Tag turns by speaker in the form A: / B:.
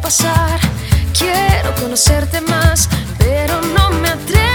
A: pasar. Quiero conocerte más, pero no me atrevo.